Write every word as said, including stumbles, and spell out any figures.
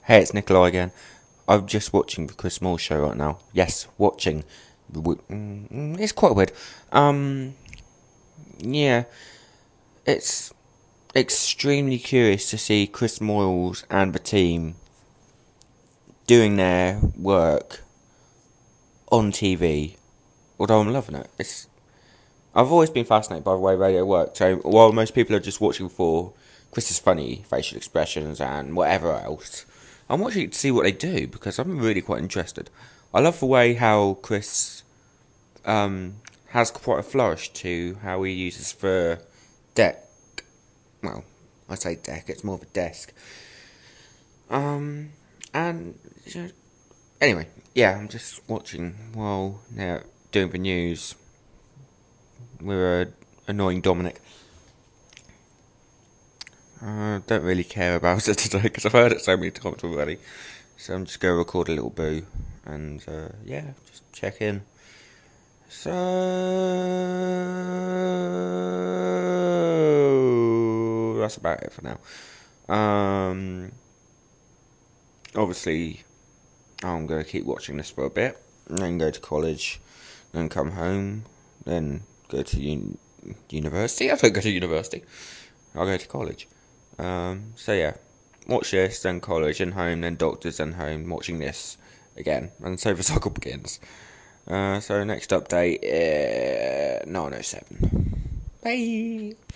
Hey, it's Nikolai again. I'm just watching the Chris Moore show right now. Yes, watching. Mm, It's quite weird. Um, yeah, it's extremely curious to see Chris Moyles and the team doing their work on T V. Although I'm loving it. It's I've always been fascinated by the way radio works. So while most people are just watching for Chris's funny facial expressions and whatever else, I'm watching to see what they do because I'm really quite interested. I love the way how Chris um, has quite a flourish to how he uses the deck. Well, I say deck, it's more of a desk. Um, and you know, anyway, yeah, I'm just watching while they're doing the news. We're uh, annoying Dominic. I uh, don't really care about it today because I've heard it so many times already. So I'm just going to record a little boo and uh, yeah, just check in. So that's about it for now. Um, obviously, I'm going to keep watching this for a bit, and then go to college, then come home, then go to un- university. I don't go to university. I'll go to college. Um, so yeah, watch this, then college, then home, then doctors, then home, watching this again, and so the cycle begins. Uh, so next update, uh, nine oh seven. Bye!